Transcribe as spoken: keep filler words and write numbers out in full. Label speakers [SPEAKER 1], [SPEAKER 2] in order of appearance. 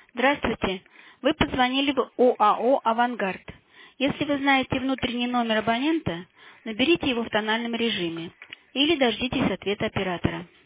[SPEAKER 1] Здравствуйте. Вы позвонили в ОАО «Авангард». Если вы знаете внутренний номер абонента, наберите его в тональном режиме или дождитесь ответа оператора.